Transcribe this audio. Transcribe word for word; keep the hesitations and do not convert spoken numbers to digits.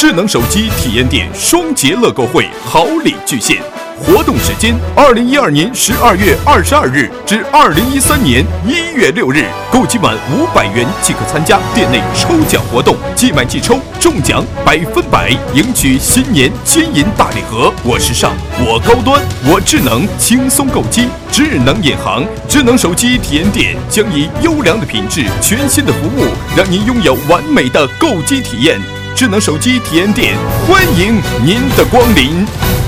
智能手机体验店双节乐购会好礼巨献，活动时间：二零一二年十二月二十二日至二零一三年一月六日，购集满五百元即可参加店内抽奖活动，即买即抽，中奖百分百，赢取新年金银大礼盒。我时尚，我高端，我智能，轻松购机，智能银行，智能手机体验店将以优良的品质、全新的服务，让您拥有完美的购机体验。智能手机体验店，欢迎您的光临。